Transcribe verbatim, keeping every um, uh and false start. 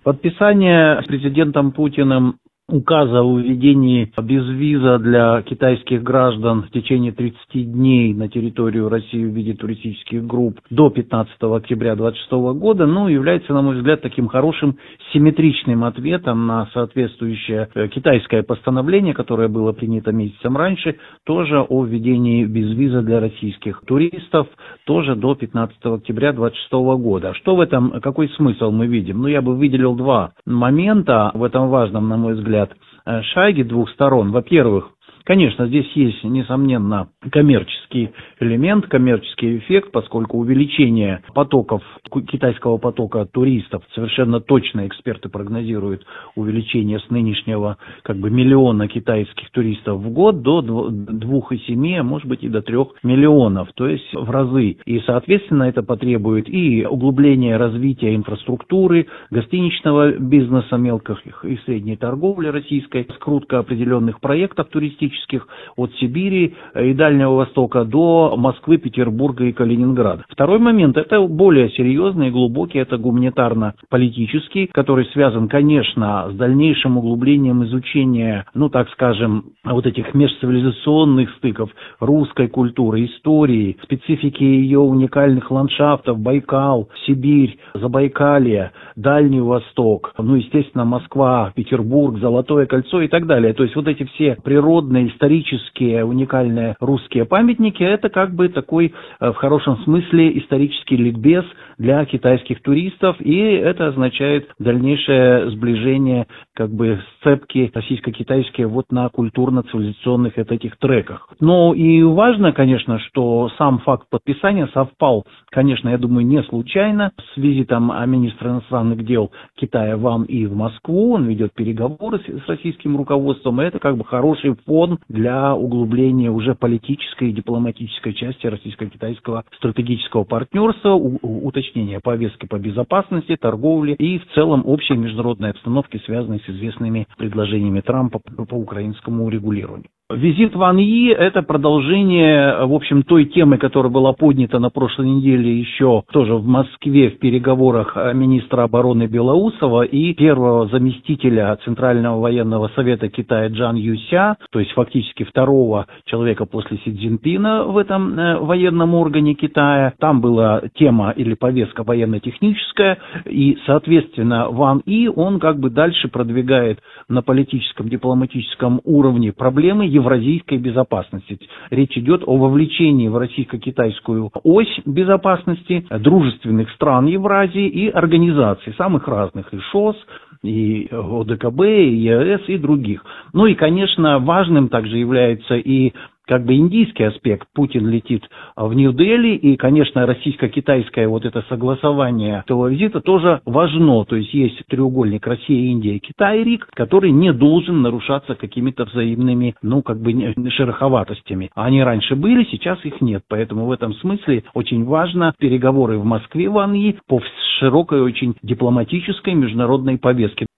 Подписание президентом Путиным указа о введении безвиза для китайских граждан в течение тридцати дней на территорию России в виде туристических групп до пятнадцатого октября две тысячи двадцать второго года, ну, является, на мой взгляд, таким хорошим симметричным ответом на соответствующее китайское постановление, которое было принято месяцем раньше, тоже о введении безвиза для российских туристов, тоже до пятнадцатого октября две тысячи двадцать второго года. Что в этом, какой смысл мы видим? Ну, я бы выделил два момента в этом важном, на мой взгляд, шаге двух сторон. Во-первых, конечно, здесь есть, несомненно, коммерческий элемент, коммерческий эффект, поскольку увеличение потоков, китайского потока туристов, совершенно точно эксперты прогнозируют увеличение с нынешнего как бы миллиона китайских туристов в год до двух и семи, а может быть и до трех миллионов, то есть в разы. И, соответственно, это потребует и углубления развития инфраструктуры, гостиничного бизнеса, мелких и средней торговли российской, скрутка определенных проектов туристических, от Сибири и Дальнего Востока до Москвы, Петербурга и Калининграда. Второй момент – это более серьезный и глубокий, это гуманитарно-политический, который связан, конечно, с дальнейшим углублением изучения, ну, так скажем, вот этих межцивилизационных стыков русской культуры, истории, специфики ее уникальных ландшафтов, Байкал, Сибирь, Забайкалье, Дальний Восток, ну, естественно, Москва, Петербург, Золотое кольцо и так далее. То есть вот эти все природные, исторические, уникальные русские памятники, это как бы такой, в хорошем смысле, исторический ликбез для китайских туристов, и это означает дальнейшее сближение, как бы, сцепки российско-китайские вот на культурно-цивилизационных вот этих треках. Но и важно, конечно, что сам факт подписания совпал, конечно, я думаю, не случайно с визитом министра иностранных дел Китая Ван И в Москву. Он ведет переговоры с российским руководством, и это как бы хороший фон для углубления уже политической и дипломатической части российско-китайского стратегического партнерства, уточнения повестки по безопасности, торговле и в целом общей международной обстановки, связанной с известными предложениями Трампа по украинскому урегулированию. Визит Ван И – это продолжение, в общем, той темы, которая была поднята на прошлой неделе еще тоже в Москве в переговорах министра обороны Белоусова и первого заместителя Центрального военного совета Китая Чжан Юся, то есть фактически второго человека после Си Цзиньпина в этом военном органе Китая. Там была тема или повестка военно-техническая, и, соответственно, Ван И, он как бы дальше продвигает на политическом, дипломатическом уровне проблемы евразийской безопасности. Речь идет о вовлечении в российско-китайскую ось безопасности дружественных стран Евразии и организаций самых разных, и ШОС, и О Дэ Ка Бэ, и Е А Эс, и других. Ну и, конечно, важным также является и как бы индийский аспект. Путин летит в Нью-Дели, и, конечно, российско-китайское вот это согласование этого визита тоже важно. То есть есть треугольник Россия, Индия, Китай, РИК, который не должен нарушаться какими-то взаимными, ну, как бы шероховатостями. Они раньше были, сейчас их нет. Поэтому в этом смысле очень важно переговоры в Москве Ван И по широкой, очень дипломатической международной повестке.